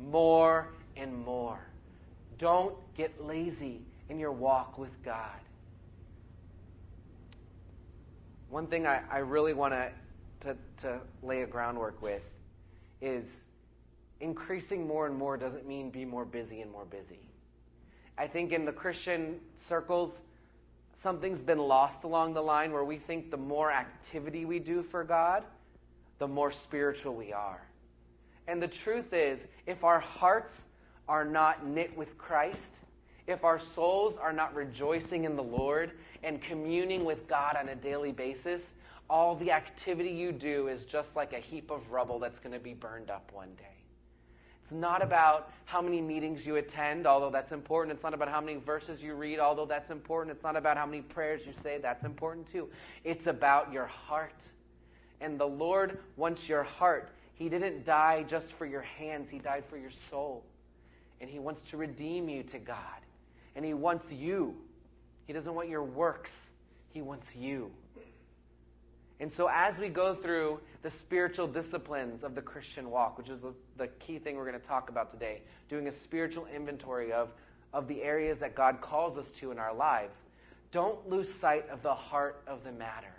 more and more. Don't get lazy in your walk with God. One thing I really want to lay a groundwork with is increasing more and more doesn't mean be more busy and more busy. I think in the Christian circles, something's been lost along the line where we think the more activity we do for God, the more spiritual we are. And the truth is, if our hearts are not knit with Christ, if our souls are not rejoicing in the Lord and communing with God on a daily basis, all the activity you do is just like a heap of rubble that's going to be burned up one day. It's not about how many meetings you attend, although that's important. It's not about how many verses you read, although that's important. It's not about how many prayers you say. That's important too. It's about your heart. And the Lord wants your heart. He didn't die just for your hands. He died for your soul. And He wants to redeem you to God. And He wants you. He doesn't want your works. He wants you. And so as we go through the spiritual disciplines of the Christian walk, which is the key thing we're going to talk about today, doing a spiritual inventory of the areas that God calls us to in our lives, don't lose sight of the heart of the matter.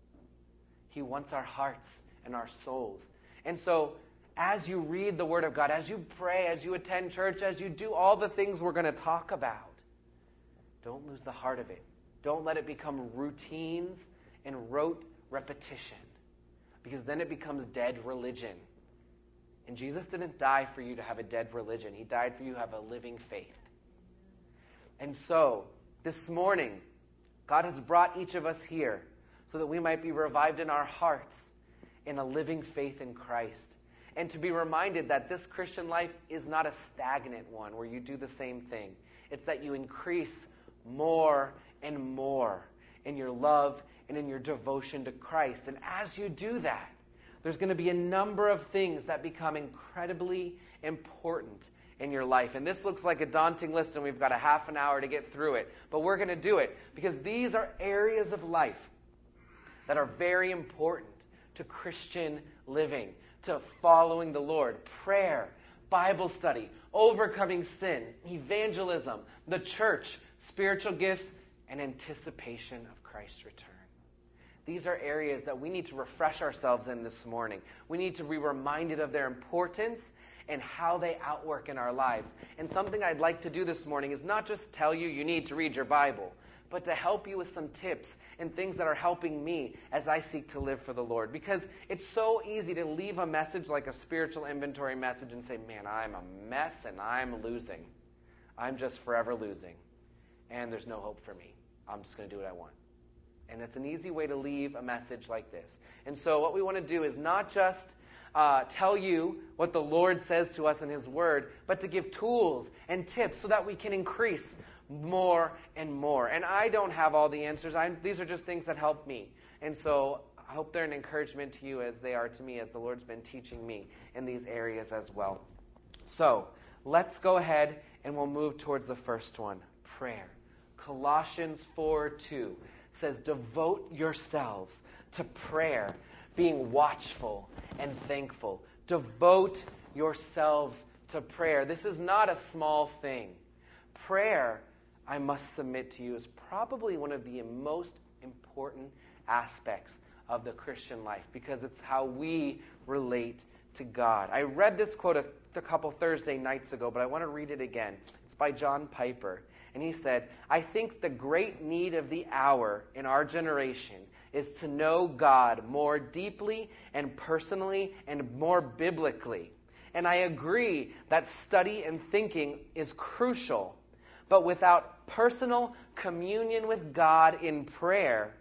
He wants our hearts and our souls. And so as you read the Word of God, as you pray, as you attend church, as you do all the things we're going to talk about, don't lose the heart of it. Don't let it become routines and rote repetition, because then it becomes dead religion. And Jesus didn't die for you to have a dead religion. He died for you to have a living faith. And so, this morning, God has brought each of us here so that we might be revived in our hearts in a living faith in Christ. And to be reminded that this Christian life is not a stagnant one where you do the same thing. It's that you increase more and more in your love and in your devotion to Christ. And as you do that, there's going to be a number of things that become incredibly important in your life. And this looks like a daunting list, and we've got a half an hour to get through it. But we're going to do it because these are areas of life that are very important to Christian living, to following the Lord. Prayer, Bible study, overcoming sin, evangelism, the church, spiritual gifts, and anticipation of Christ's return. These are areas that we need to refresh ourselves in this morning. We need to be reminded of their importance and how they outwork in our lives. And something I'd like to do this morning is not just tell you need to read your Bible, but to help you with some tips and things that are helping me as I seek to live for the Lord. Because it's so easy to leave a message like a spiritual inventory message and say, man, I'm a mess and I'm losing. I'm just forever losing. And there's no hope for me. I'm just going to do what I want. And it's an easy way to leave a message like this. And so what we want to do is not just tell you what the Lord says to us in His Word, but to give tools and tips so that we can increase more and more. And I don't have all the answers. These are just things that help me. And so I hope they're an encouragement to you as they are to me, as the Lord's been teaching me in these areas as well. So let's go ahead and we'll move towards the first one, prayer. Colossians 4:2 says, devote yourselves to prayer, being watchful and thankful. Devote yourselves to prayer. This is not a small thing. Prayer, I must submit to you, is probably one of the most important aspects of the Christian life because it's how we relate to God. I read this quote a couple Thursday nights ago, but I want to read it again. It's by John Piper. And he said, I think the great need of the hour in our generation is to know God more deeply and personally and more biblically. And I agree that study and thinking is crucial. But without personal communion with God in prayer,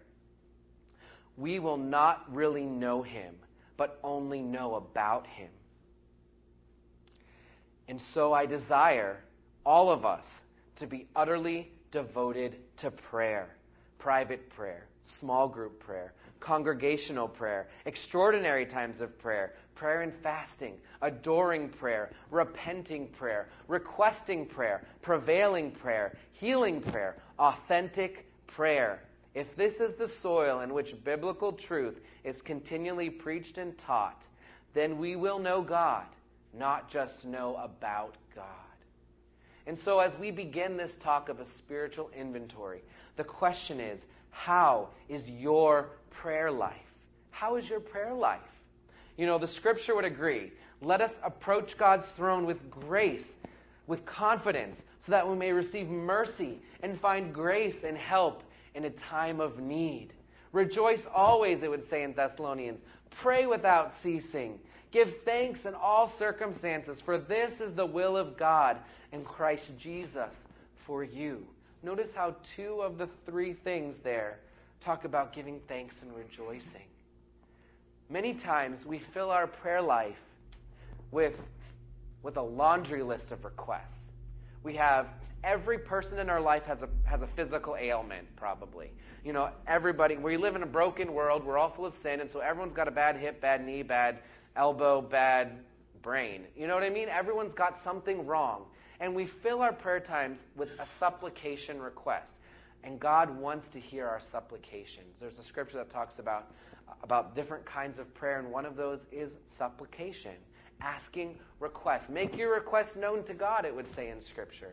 we will not really know Him, but only know about Him. And so I desire all of us to be utterly devoted to prayer. Private prayer, small group prayer, congregational prayer, extraordinary times of prayer, prayer and fasting, adoring prayer, repenting prayer, requesting prayer, prevailing prayer, healing prayer, authentic prayer. If this is the soil in which biblical truth is continually preached and taught, then we will know God, not just know about God. And so as we begin this talk of a spiritual inventory, the question is, how is your prayer life? How is your prayer life? You know, the scripture would agree. Let us approach God's throne with grace, with confidence, so that we may receive mercy and find grace and help in a time of need. Rejoice always, it would say in Thessalonians. Pray without ceasing. Give thanks in all circumstances, for this is the will of God in Christ Jesus for you. Notice how 2 of the 3 things there talk about giving thanks and rejoicing. Many times we fill our prayer life with a laundry list of requests. We have every person in our life has a physical ailment, probably. You know, everybody, we live in a broken world, we're all full of sin, and so everyone's got a bad hip, bad knee, bad elbow, bad brain. You know what I mean? Everyone's got something wrong. And we fill our prayer times with a supplication request. And God wants to hear our supplications. There's a scripture that talks about different kinds of prayer, and one of those is supplication. Asking requests. Make your requests known to God, it would say in Scripture.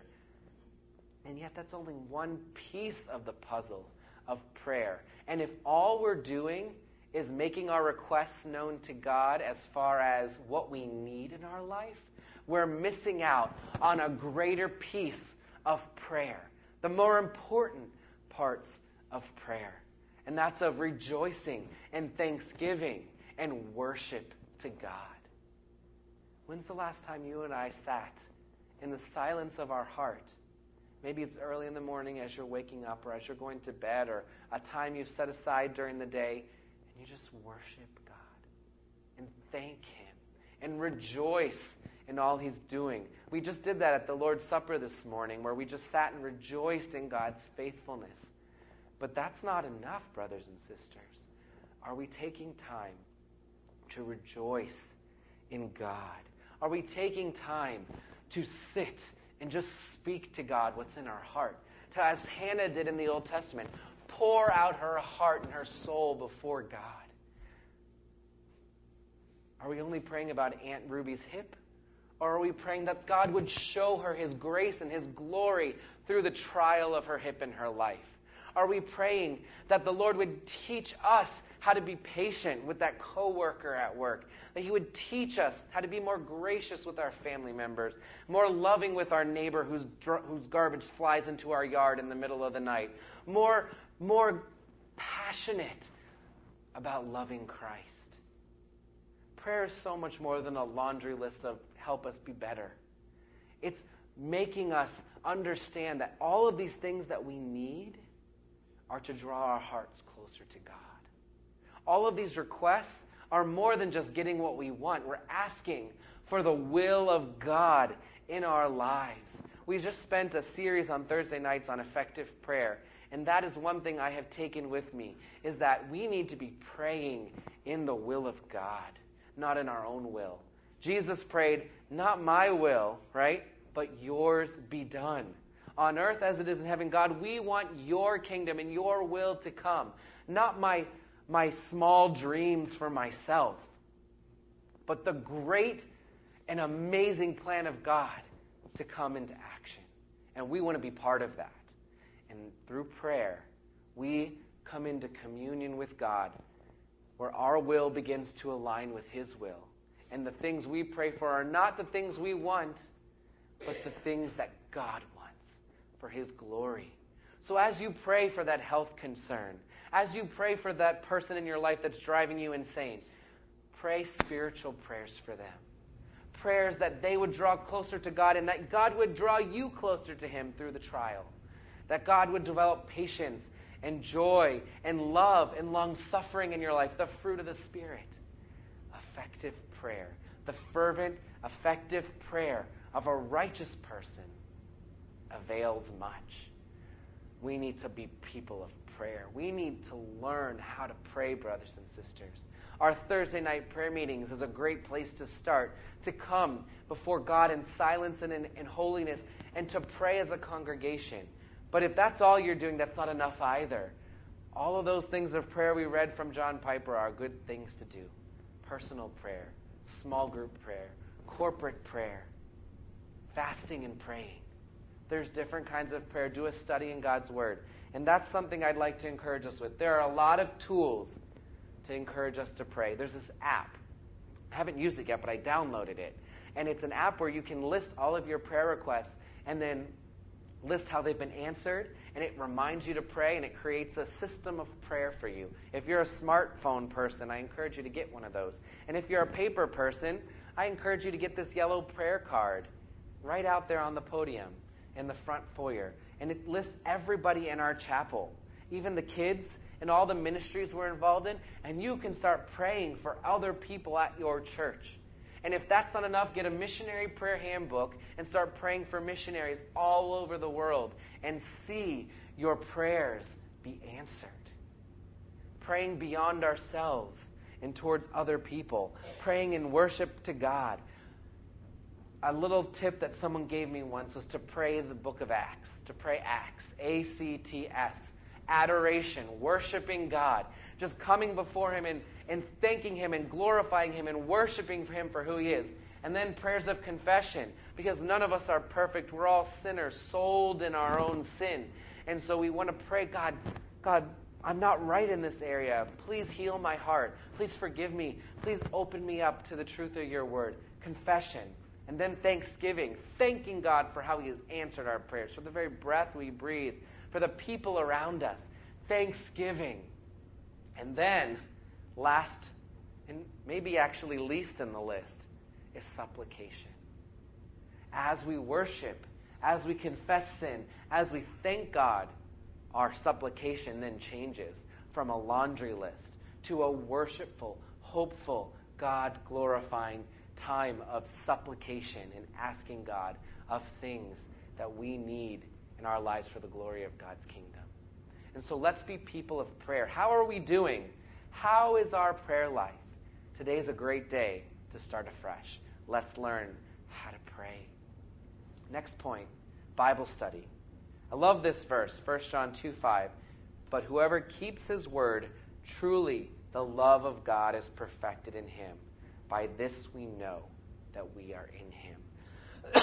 And yet that's only one piece of the puzzle of prayer. And if all we're doing is making our requests known to God as far as what we need in our life, we're missing out on a greater piece of prayer. The more important parts of prayer. And that's of rejoicing and thanksgiving and worship to God. When's the last time you and I sat in the silence of our heart? Maybe it's early in the morning as you're waking up or as you're going to bed or a time you've set aside during the day, and you just worship God and thank Him and rejoice in all He's doing. We just did that at the Lord's Supper this morning, where we just sat and rejoiced in God's faithfulness. But that's not enough, brothers and sisters. Are we taking time to rejoice in God? Are we taking time to sit and just speak to God what's in our heart? To, as Hannah did in the Old Testament, pour out her heart and her soul before God. Are we only praying about Aunt Ruby's hip? Or are we praying that God would show her His grace and His glory through the trial of her hip in her life? Are we praying that the Lord would teach us how to be patient with that coworker at work? That He would teach us how to be more gracious with our family members, more loving with our neighbor whose garbage flies into our yard in the middle of the night, more passionate about loving Christ. Prayer is so much more than a laundry list of help us be better. It's making us understand that all of these things that we need are to draw our hearts closer to God. All of these requests are more than just getting what we want. We're asking for the will of God in our lives. We just spent a series on Thursday nights on effective prayer, and that is one thing I have taken with me, is that we need to be praying in the will of God, not in our own will. Jesus prayed, not my will, right, but yours be done. On earth as it is in heaven. God, we want your kingdom and your will to come. Not my small dreams for myself, but the great and amazing plan of God to come into action. And we want to be part of that. And through prayer, we come into communion with God, where our will begins to align with His will. And the things we pray for are not the things we want, but the things that God wants for His glory. So as you pray for that health concern, as you pray for that person in your life that's driving you insane, pray spiritual prayers for them. Prayers that they would draw closer to God and that God would draw you closer to Him through the trial. That God would develop patience and joy and love and long-suffering in your life, the fruit of the Spirit. Effective prayer. The fervent, effective prayer of a righteous person avails much. We need to be people of prayer. We need to learn how to pray, brothers and sisters. Our Thursday night prayer meetings is a great place to start, to come before God in silence and in holiness, and to pray as a congregation. But if that's all you're doing, that's not enough either. All of those things of prayer we read from John Piper are good things to do. Personal prayer, small group prayer, corporate prayer, fasting and praying. There's different kinds of prayer. Do a study in God's Word. And that's something I'd like to encourage us with. There are a lot of tools to encourage us to pray. There's this app. I haven't used it yet, but I downloaded it. And it's an app where you can list all of your prayer requests and then list how they've been answered. And it reminds you to pray, and it creates a system of prayer for you. If you're a smartphone person, I encourage you to get one of those. And if you're a paper person, I encourage you to get this yellow prayer card right out there on the podium in the front foyer. And it lists everybody in our chapel, even the kids and all the ministries we're involved in. And you can start praying for other people at your church. And if that's not enough, get a missionary prayer handbook and start praying for missionaries all over the world and see your prayers be answered. Praying beyond ourselves and towards other people. Praying in worship to God. A little tip that someone gave me once was to pray the book of Acts. To pray Acts. A-C-T-S. Adoration. Worshiping God. Just coming before Him and thanking Him and glorifying Him and worshiping Him for who He is. And then prayers of confession. Because none of us are perfect. We're all sinners, sold in our own sin. And so we want to pray, God, I'm not right in this area. Please heal my heart. Please forgive me. Please open me up to the truth of your word. Confession. And then thanksgiving. Thanking God for how He has answered our prayers. For the very breath we breathe. For the people around us. Thanksgiving. And then, last, and maybe actually least in the list, is supplication. As we worship, as we confess sin, as we thank God, our supplication then changes from a laundry list to a worshipful, hopeful, God-glorifying time of supplication and asking God of things that we need in our lives for the glory of God's kingdom. And so let's be people of prayer. How are we doing? How is our prayer life? Today's a great day to start afresh. Let's learn how to pray. Next point, Bible study. I love this verse, 1 John 2:5. But whoever keeps His word, truly the love of God is perfected in him. By this we know that we are in Him.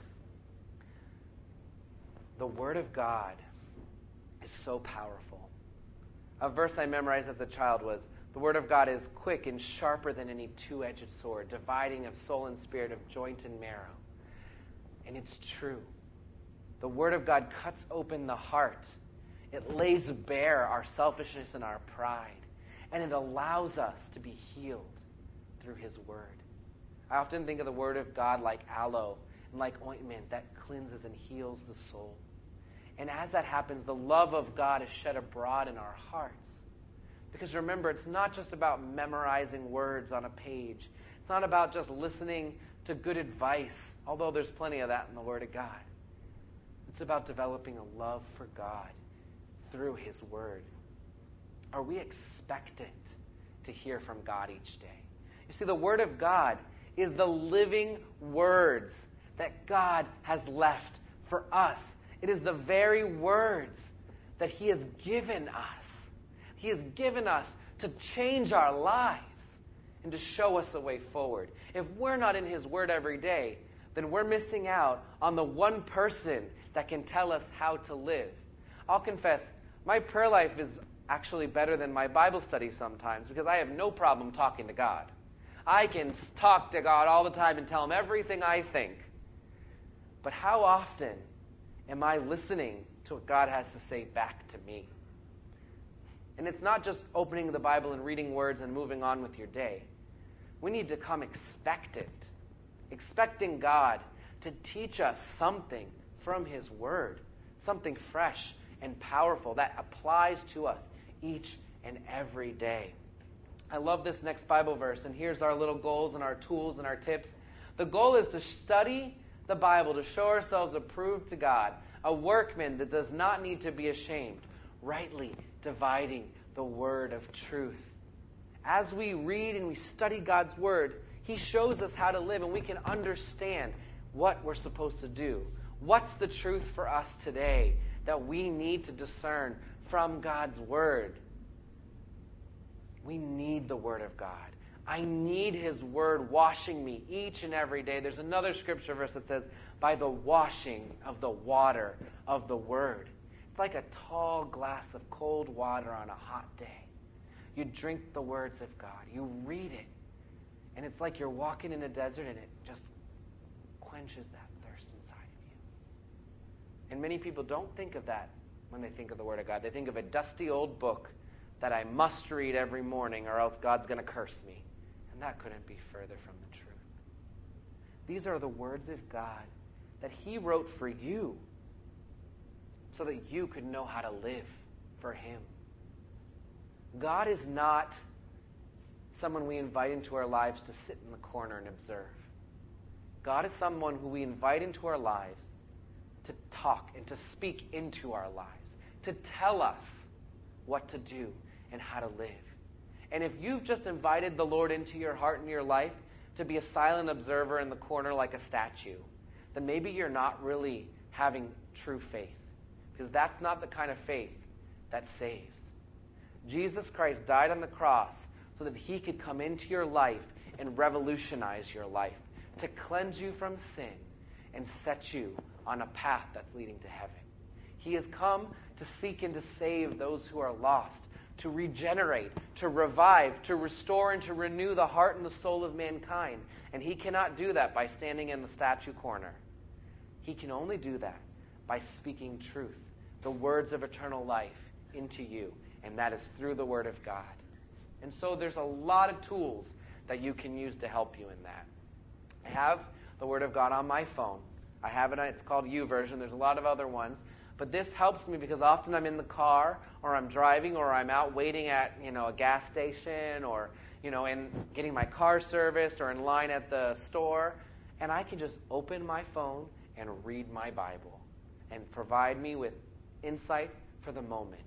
The Word of God is so powerful. A verse I memorized as a child was, the Word of God is quick and sharper than any two-edged sword, dividing of soul and spirit, of joint and marrow. And it's true. The Word of God cuts open the heart. It lays bare our selfishness and our pride. And it allows us to be healed through His Word. I often think of the Word of God like aloe and like ointment that cleanses and heals the soul. And as that happens, the love of God is shed abroad in our hearts. Because remember, it's not just about memorizing words on a page. It's not about just listening to good advice, although there's plenty of that in the Word of God. It's about developing a love for God through His Word. Are we expectant to hear from God each day? You see, the Word of God is the living words that God has left for us. It is the very words that He has given us. He has given us to change our lives and to show us a way forward. If we're not in His Word every day, then we're missing out on the one person that can tell us how to live. I'll confess, my prayer life is actually better than my Bible study sometimes because I have no problem talking to God. I can talk to God all the time and tell Him everything I think. But how often am I listening to what God has to say back to me? And it's not just opening the Bible and reading words and moving on with your day. We need to come expectant, expecting God to teach us something from His Word, something fresh and powerful that applies to us each and every day. I love this next Bible verse, and here's our little goals and our tools and our tips. The goal is to study the Bible to show ourselves approved to God, a workman that does not need to be ashamed, rightly dividing the word of truth. As we read and we study God's Word, He shows us how to live, and we can understand what we're supposed to do. What's the truth for us today that we need to discern from God's Word? We need the Word of God. I need His Word washing me each and every day. There's another scripture verse that says, by the washing of the water of the Word. It's like a tall glass of cold water on a hot day. You drink the words of God. You read it. And it's like you're walking in a desert and it just quenches that thirst inside of you. And many people don't think of that when they think of the Word of God. They think of a dusty old book that I must read every morning or else God's going to curse me. And that couldn't be further from the truth. These are the words of God that He wrote for you so that you could know how to live for Him. God is not someone we invite into our lives to sit in the corner and observe. God is someone who we invite into our lives to talk and to speak into our lives, to tell us what to do and how to live. And if you've just invited the Lord into your heart and your life to be a silent observer in the corner like a statue, then maybe you're not really having true faith, because that's not the kind of faith that saves. Jesus Christ died on the cross so that He could come into your life and revolutionize your life, to cleanse you from sin and set you on a path that's leading to heaven. He has come to seek and to save those who are lost, to regenerate, to revive, to restore, and to renew the heart and the soul of mankind. And He cannot do that by standing in the statue corner. He can only do that by speaking truth, the words of eternal life, into you. And that is through the Word of God. And so there's a lot of tools that you can use to help you in that. I have the Word of God on my phone. I have it, it's called YouVersion. There's a lot of other ones. But this helps me because often I'm in the car, or I'm driving, or I'm out waiting at, a gas station, or, in getting my car serviced, or in line at the store. And I can just open my phone and read my Bible and provide me with insight for the moment.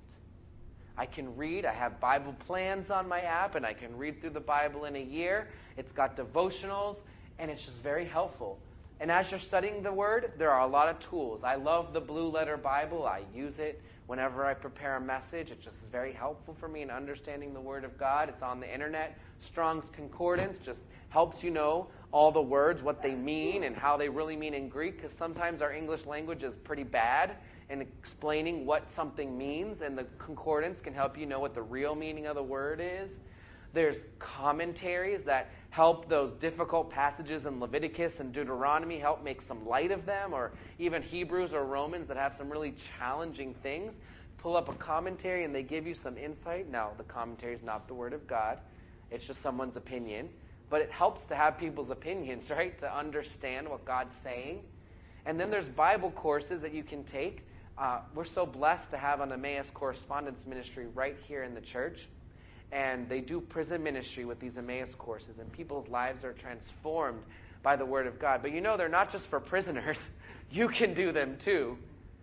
I can read. I have Bible plans on my app, and I can read through the Bible in a year. It's got devotionals, and it's just very helpful. And as you're studying the Word, there are a lot of tools. I love the Blue Letter Bible. I use it whenever I prepare a message. It just is very helpful for me in understanding the Word of God. It's on the internet. Strong's Concordance just helps you know all the words, what they mean, and how they really mean in Greek, because sometimes our English language is pretty bad in explaining what something means, and the concordance can help you know what the real meaning of the word is. There's commentaries that help those difficult passages in Leviticus and Deuteronomy, help make some light of them, or even Hebrews or Romans that have some really challenging things. Pull up a commentary and they give you some insight. Now, the commentary is not the Word of God. It's just someone's opinion. But it helps to have people's opinions, right, to understand what God's saying. And then there's Bible courses that you can take. We're so blessed to have an Emmaus Correspondence Ministry right here in the church. And they do prison ministry with these Emmaus courses, and people's lives are transformed by the Word of God. But they're not just for prisoners. You can do them too.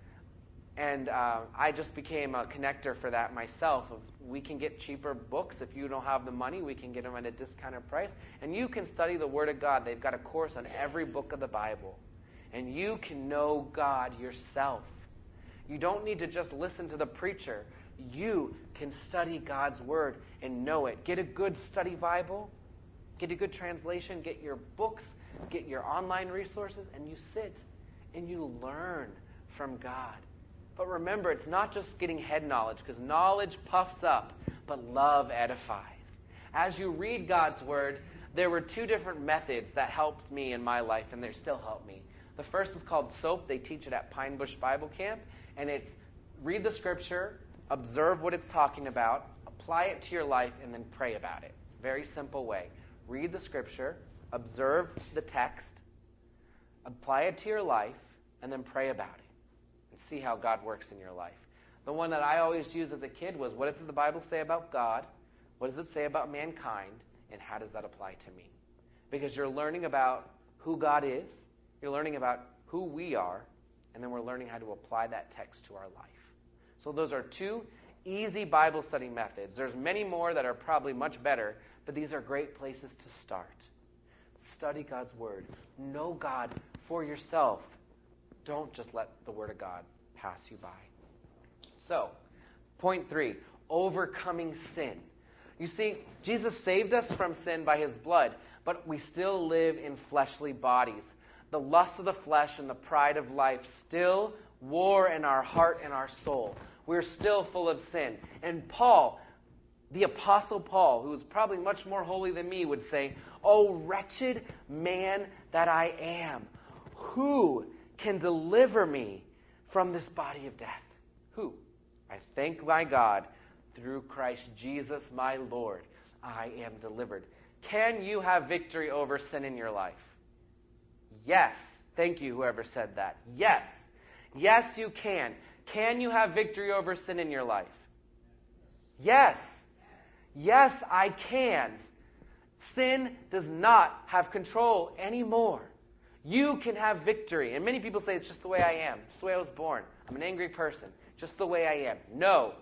And I just became a connector for that myself. We can get cheaper books. If you don't have the money, we can get them at a discounted price. And you can study the Word of God. They've got a course on every book of the Bible. And you can know God yourself. You don't need to just listen to the preacher. You can study God's Word and know it. Get a good study Bible. Get a good translation. Get your books. Get your online resources. And you sit and you learn from God. But remember, it's not just getting head knowledge, because knowledge puffs up, but love edifies. As you read God's Word, there were two different methods that helped me in my life, and they still help me. The first is called SOAP. They teach it at Pine Bush Bible Camp. And it's read the Scripture, observe what it's talking about, apply it to your life, and then pray about it. Very simple way. Read the Scripture, observe the text, apply it to your life, and then pray about it. And see how God works in your life. The one that I always used as a kid was, what does the Bible say about God? What does it say about mankind? And how does that apply to me? Because you're learning about who God is, you're learning about who we are, and then we're learning how to apply that text to our life. So those are two easy Bible study methods. There's many more that are probably much better, but these are great places to start. Study God's Word. Know God for yourself. Don't just let the Word of God pass you by. So, point 3, overcoming sin. You see, Jesus saved us from sin by his blood, but we still live in fleshly bodies. The lust of the flesh and the pride of life still war in our heart and our soul. We're still full of sin. And Paul, the Apostle Paul, who is probably much more holy than me, would say, "O wretched man that I am, who can deliver me from this body of death?" Who? I thank my God, through Christ Jesus my Lord, I am delivered. Can you have victory over sin in your life? Yes. Thank you, whoever said that. Yes. Yes, you can. Can you have victory over sin in your life? Yes. Yes, I can. Sin does not have control anymore. You can have victory. And many people say, it's just the way I am. It's the way I was born. I'm an angry person. Just the way I am. No.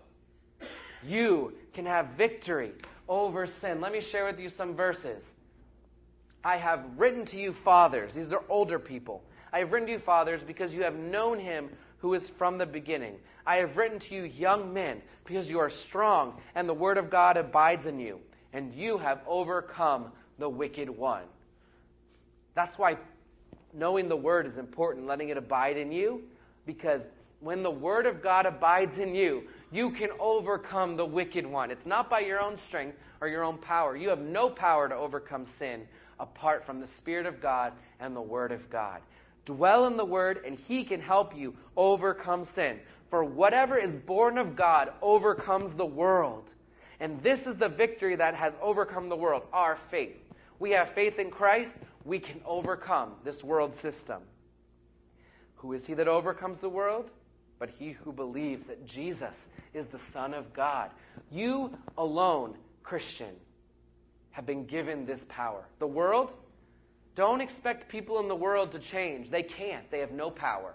You can have victory over sin. Let me share with you some verses. I have written to you, fathers. These are older people. I have written to you, fathers, because you have known him who is from the beginning. I have written to you, young men, because you are strong, and the word of God abides in you, and you have overcome the wicked one. That's why knowing the word is important, letting it abide in you, because when the word of God abides in you, you can overcome the wicked one. It's not by your own strength or your own power. You have no power to overcome sin apart from the Spirit of God and the Word of God. Dwell in the Word, and He can help you overcome sin. For whatever is born of God overcomes the world. And this is the victory that has overcome the world, our faith. We have faith in Christ, we can overcome this world system. Who is he that overcomes the world? But he who believes that Jesus is the Son of God. You alone, Christian, have been given this power. The world, don't expect people in the world to change. They can't. They have no power.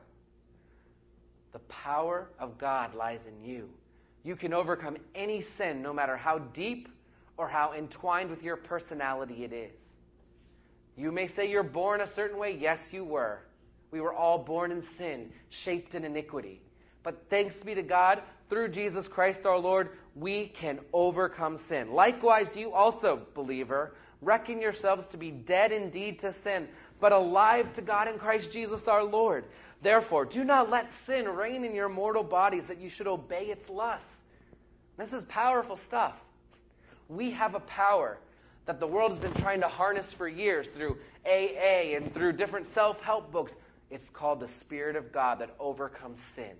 The power of God lies in you. You can overcome any sin, no matter how deep or how entwined with your personality it is. You may say you're born a certain way. Yes, you were. We were all born in sin, shaped in iniquity. But thanks be to God, through Jesus Christ our Lord, we can overcome sin. Likewise, you also, believer, reckon yourselves to be dead indeed to sin, but alive to God in Christ Jesus our Lord. Therefore, do not let sin reign in your mortal bodies, that you should obey its lusts. This is powerful stuff. We have a power that the world has been trying to harness for years through AA and through different self-help books. It's called the Spirit of God that overcomes sin.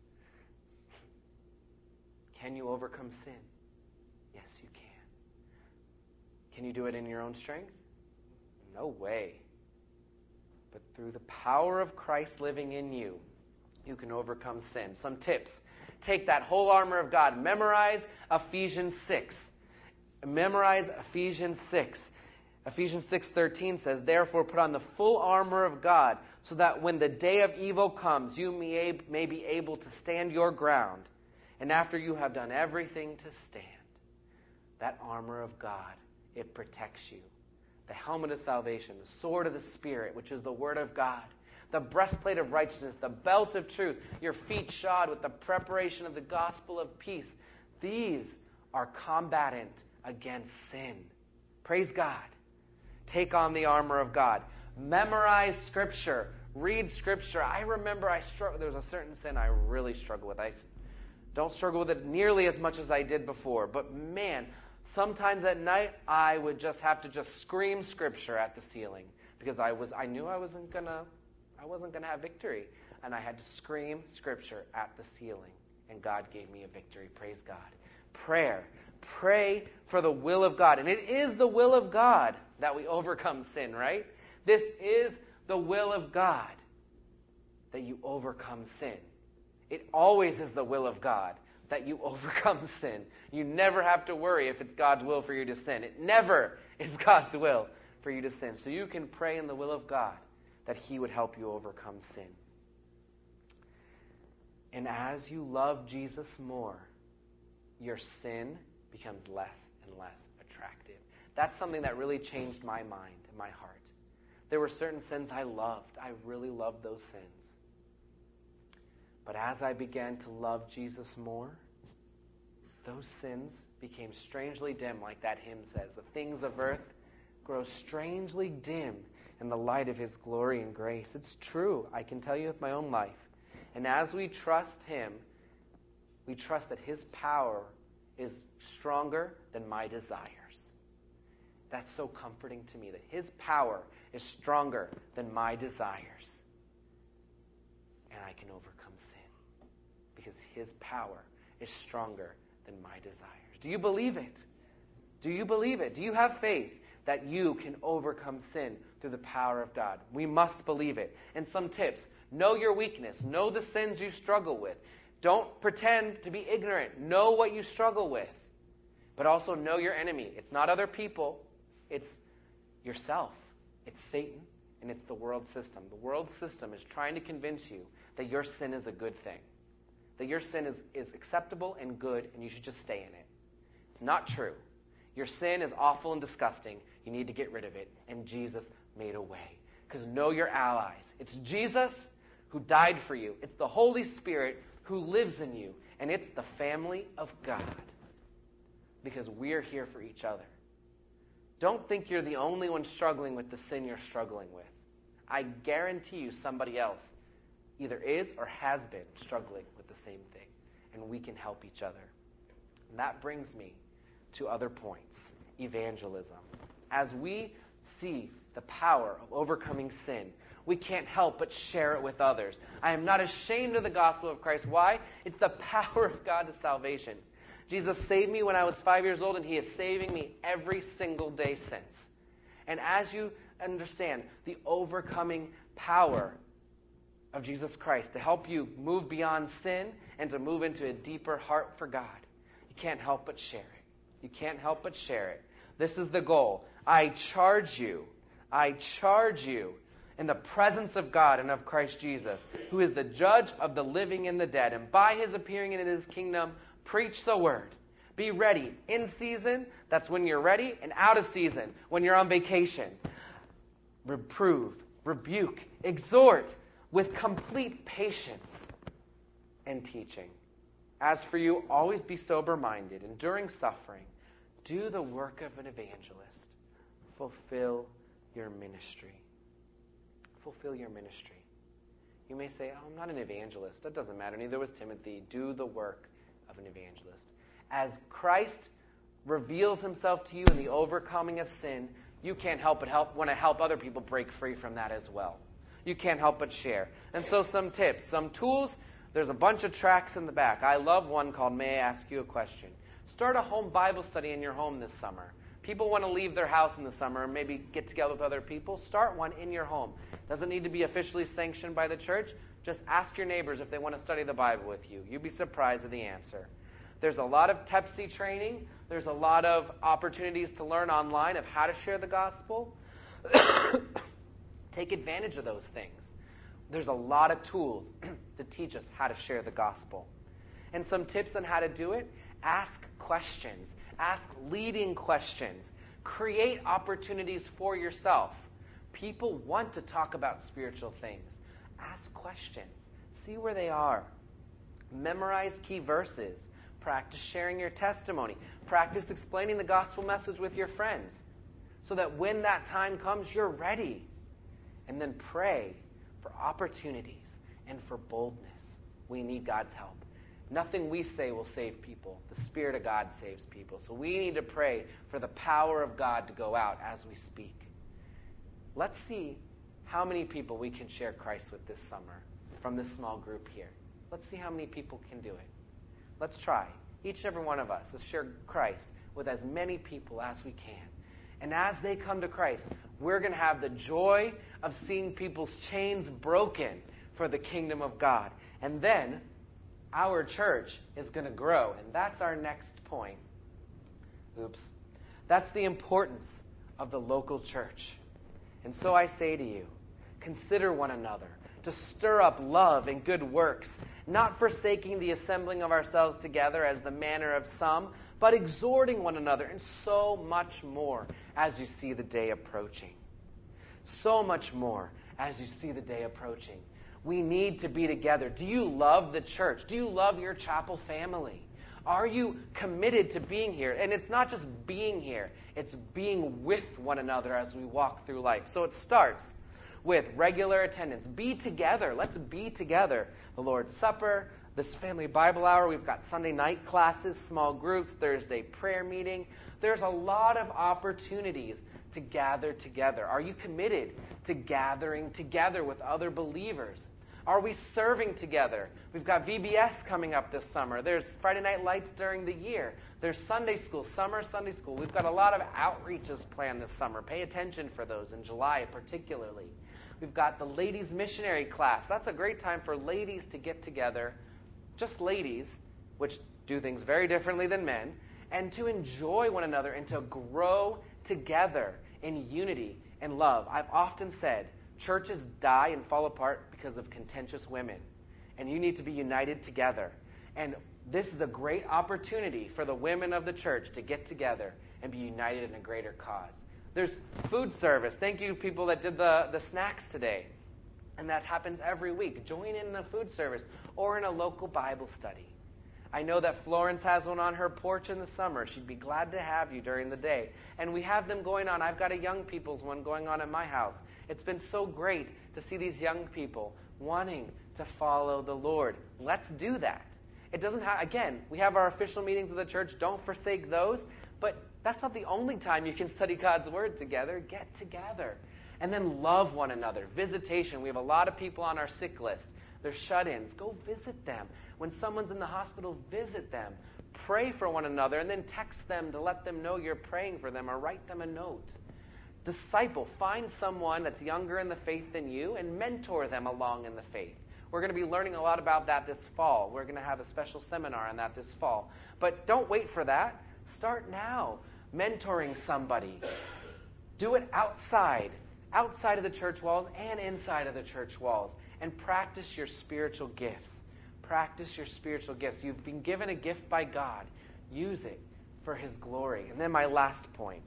Can you overcome sin? Yes, you can. Can you do it in your own strength? No way. But through the power of Christ living in you, you can overcome sin. Some tips. Take that whole armor of God. Memorize Ephesians 6. Memorize Ephesians 6. Ephesians 6:13 says, "Therefore put on the full armor of God, so that when the day of evil comes, you may be able to stand your ground. And after you have done everything to stand," that armor of God, it protects you. The helmet of salvation, the sword of the Spirit, which is the Word of God, the breastplate of righteousness, the belt of truth, your feet shod with the preparation of the gospel of peace. These are combatant against sin. Praise God. Take on the armor of God. Memorize Scripture. Read Scripture. I remember there was a certain sin I really struggled with. I don't struggle with it nearly as much as I did before. But man, sometimes at night I would just have to scream Scripture at the ceiling because I knew I wasn't gonna have victory, and I had to scream Scripture at the ceiling, and God gave me a victory. Praise God. Prayer. Pray for the will of God. And it is the will of God that we overcome sin, right? This is the will of God that you overcome sin. It always is the will of God that you overcome sin. You never have to worry if it's God's will for you to sin. It never is God's will for you to sin. So you can pray in the will of God that He would help you overcome sin. And as you love Jesus more, your sin becomes less and less attractive. That's something that really changed my mind and my heart. There were certain sins I loved. I really loved those sins. But as I began to love Jesus more, those sins became strangely dim, like that hymn says. The things of earth grow strangely dim in the light of his glory and grace. It's true. I can tell you with my own life. And as we trust him, we trust that his power is stronger than my desires. That's so comforting to me, that his power is stronger than my desires. And I can overcome sin because his power is stronger than my desires. Do you believe it? Do you believe it? Do you have faith that you can overcome sin through the power of God? We must believe it. And some tips. Know your weakness. Know the sins you struggle with. Don't pretend to be ignorant. Know what you struggle with. But also know your enemy. It's not other people. It's yourself. It's Satan, and it's the world system. The world system is trying to convince you that your sin is a good thing. That your sin is acceptable and good, and you should just stay in it. It's not true. Your sin is awful and disgusting. You need to get rid of it. And Jesus made a way. Because know your allies. It's Jesus who died for you. It's the Holy Spirit who lives in you. And it's the family of God. Because we're here for each other. Don't think you're the only one struggling with the sin you're struggling with. I guarantee you somebody else either is or has been struggling with the same thing. And we can help each other. And that brings me to other points. Evangelism. As we see the power of overcoming sin, we can't help but share it with others. I am not ashamed of the gospel of Christ. Why? It's the power of God to salvation. Jesus saved me when I was 5 years old, and he is saving me every single day since. And as you understand the overcoming power of Jesus Christ to help you move beyond sin and to move into a deeper heart for God, you can't help but share it. You can't help but share it. This is the goal. I charge you in the presence of God and of Christ Jesus, who is the judge of the living and the dead, and by his appearing in his kingdom, preach the word. Be ready. In season, that's when you're ready, and out of season, when you're on vacation. Reprove, rebuke, exhort with complete patience and teaching. As for you, always be sober-minded, enduring suffering. Do the work of an evangelist. Fulfill your ministry. Fulfill your ministry. You may say, I'm not an evangelist. That doesn't matter. Neither was Timothy. Do the work of an evangelist. As Christ reveals himself to you in the overcoming of sin, you can't help but want to help other people break free from that as well. You can't help but share. And so some tips, some tools. There's a bunch of tracts in the back. I love one called May I Ask You a Question? Start a home Bible study in your home this summer. People want to leave their house in the summer and maybe get together with other people. Start one in your home. Doesn't need to be officially sanctioned by the church. Just ask your neighbors if they want to study the Bible with you. You'd be surprised at the answer. There's a lot of TEPSI training. There's a lot of opportunities to learn online of how to share the gospel. Take advantage of those things. There's a lot of tools to teach us how to share the gospel. And some tips on how to do it. Ask questions. Ask leading questions. Create opportunities for yourself. People want to talk about spiritual things. Ask questions. See where they are. Memorize key verses. Practice sharing your testimony. Practice explaining the gospel message with your friends so that when that time comes, you're ready. And then pray for opportunities and for boldness. We need God's help. Nothing we say will save people. The Spirit of God saves people. So we need to pray for the power of God to go out as we speak. Let's see how many people we can share Christ with this summer from this small group here. Let's see how many people can do it. Let's try. Each and every one of us, let's share Christ with as many people as we can. And as they come to Christ, we're going to have the joy of seeing people's chains broken for the kingdom of God. And then our church is going to grow. And that's our next point. That's the importance of the local church. And so I say to you, consider one another to stir up love and good works, not forsaking the assembling of ourselves together as the manner of some, but exhorting one another, and so much more as you see the day approaching. So much more as you see the day approaching. We need to be together. Do you love the church? Do you love your chapel family? Are you committed to being here? And it's not just being here, it's being with one another as we walk through life. So it starts with regular attendance. Be together. Let's be together. The Lord's Supper, this family Bible hour. We've got Sunday night classes, small groups, Thursday prayer meeting. There's a lot of opportunities to gather together. Are you committed to gathering together with other believers? Are we serving together? We've got VBS coming up this summer. There's Friday Night Lights during the year. There's Sunday school, summer Sunday school. We've got a lot of outreaches planned this summer. Pay attention for those in July particularly. We've got the ladies' missionary class. That's a great time for ladies to get together, just ladies, which do things very differently than men, and to enjoy one another and to grow together in unity and love. I've often said, churches die and fall apart because of contentious women. And you need to be united together. And this is a great opportunity for the women of the church to get together and be united in a greater cause. There's food service. Thank you, people that did the snacks today. And that happens every week. Join in a food service or in a local Bible study. I know that Florence has one on her porch in the summer. She'd be glad to have you during the day. And we have them going on. I've got a young people's one going on at my house. It's been so great to see these young people wanting to follow the Lord. Let's do that. It doesn't have, again, we have our official meetings of the church. Don't forsake those. But that's not the only time you can study God's Word together. Get together. And then love one another. Visitation. We have a lot of people on our sick list. They're shut-ins. Go visit them. When someone's in the hospital, visit them. Pray for one another and then text them to let them know you're praying for them or write them a note. Disciple. Find someone that's younger in the faith than you and mentor them along in the faith. We're going to be learning a lot about that this fall. We're going to have a special seminar on that this fall. But don't wait for that. Start now. Mentoring somebody. Do it outside of the church walls and inside of the church walls. And practice your spiritual gifts. Practice your spiritual gifts. You've been given a gift by God. Use it for His glory. And then my last point.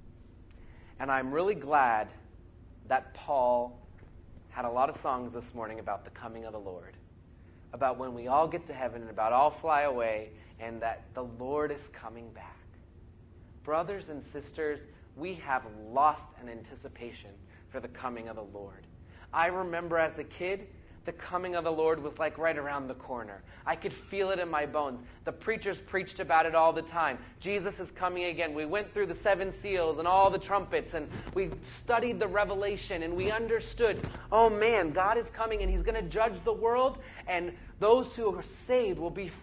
And I'm really glad that Paul had a lot of songs this morning about the coming of the Lord. About when we all get to heaven and about all fly away and that the Lord is coming back. Brothers and sisters, we have lost an anticipation for the coming of the Lord. I remember as a kid, the coming of the Lord was like right around the corner. I could feel it in my bones. The preachers preached about it all the time. Jesus is coming again. We went through the 7 seals and all the trumpets, and we studied the Revelation, and we understood, oh man, God is coming, and He's going to judge the world, and those who are saved will be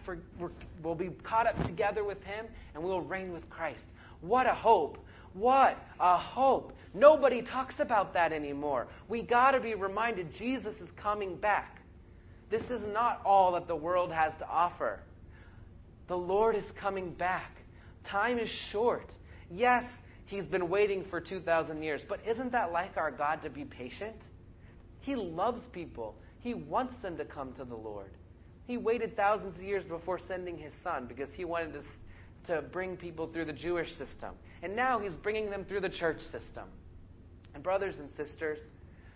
caught up together with Him, and we will reign with Christ. What a hope. What a hope. Nobody talks about that anymore. We got to be reminded Jesus is coming back. This is not all that the world has to offer. The Lord is coming back. Time is short. Yes, He's been waiting for 2,000 years, but isn't that like our God to be patient? He loves people. He wants them to come to the Lord. He waited thousands of years before sending His Son because He wanted to bring people through the Jewish system. And now He's bringing them through the church system. And brothers and sisters,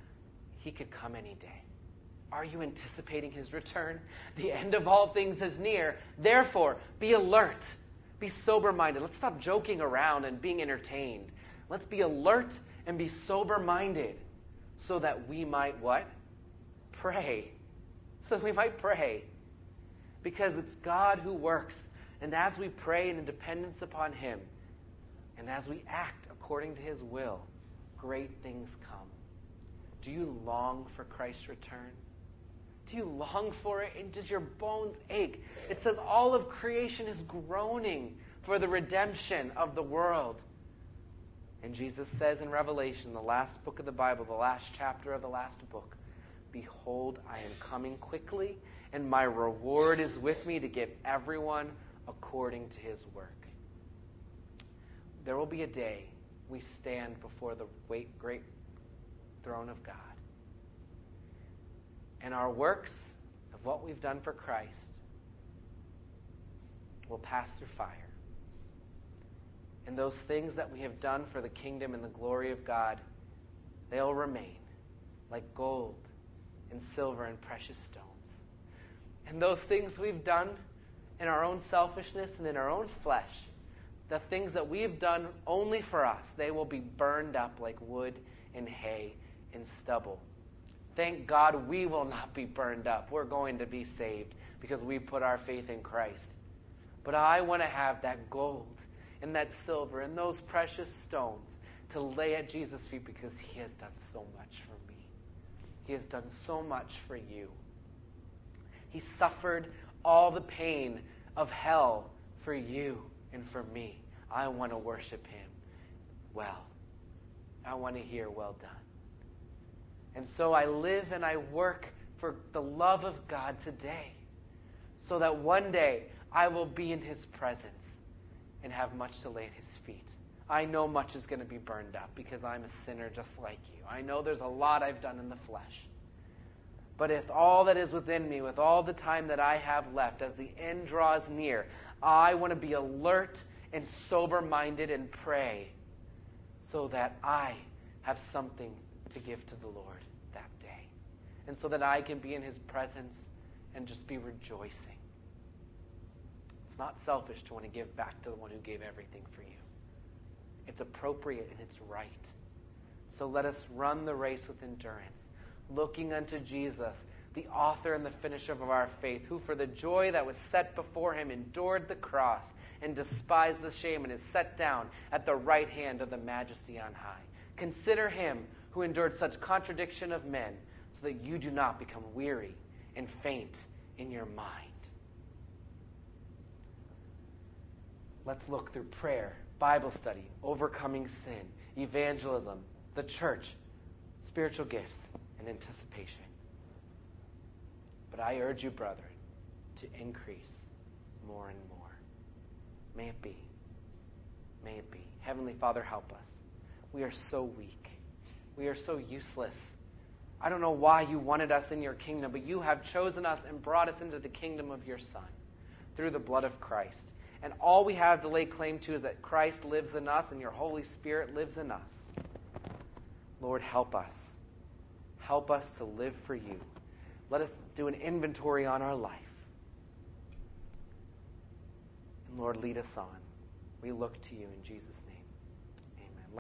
He could come any day. Are you anticipating His return? The end of all things is near. Therefore, be alert. Be sober-minded. Let's stop joking around and being entertained. Let's be alert and be sober-minded so that we might what? Pray. So that we might pray. Because it's God who works. And as we pray in dependence upon Him, and as we act according to His will, great things come. Do you long for Christ's return? Do you long for it? And does your bones ache? It says all of creation is groaning for the redemption of the world. And Jesus says in Revelation, the last book of the Bible, the last chapter of the last book, behold, I am coming quickly, and my reward is with me to give everyone according to his work. There will be a day we stand before the great throne of God. And our works of what we've done for Christ will pass through fire. And those things that we have done for the kingdom and the glory of God, they'll remain like gold and silver and precious stones. And those things we've done in our own selfishness and in our own flesh, the things that we have done only for us, they will be burned up like wood and hay and stubble. Thank God we will not be burned up. We're going to be saved because we put our faith in Christ. But I want to have that gold and that silver and those precious stones to lay at Jesus' feet because he has done so much for me. He has done so much for you. He suffered all the pain of hell for you and for me. I want to worship him well. I want to hear well done. And so I live and I work for the love of God today, so that one day I will be in his presence and have much to lay at his feet. I know much is going to be burned up because I'm a sinner just like you. I know there's a lot I've done in the flesh. But if all that is within me, with all the time that I have left, as the end draws near, I want to be alert and sober-minded and pray so that I have something to give to the Lord that day. And so that I can be in his presence and just be rejoicing. It's not selfish to want to give back to the one who gave everything for you. It's appropriate and it's right. So let us run the race with endurance, looking unto Jesus, the author and the finisher of our faith, who for the joy that was set before him endured the cross and despised the shame and is set down at the right hand of the Majesty on high. Consider him who endured such contradiction of men, so that you do not become weary and faint in your mind. Let's look through prayer, Bible study, overcoming sin, evangelism, the church, spiritual gifts, and anticipation. But I urge you, brethren, to increase more and more. May it be. May it be. Heavenly Father, help us. We are so weak. We are so useless. I don't know why you wanted us in your kingdom, but you have chosen us and brought us into the kingdom of your Son through the blood of Christ. And all we have to lay claim to is that Christ lives in us and your Holy Spirit lives in us. Lord, help us. Help us to live for you. Let us do an inventory on our life. And Lord, lead us on. We look to you in Jesus' name.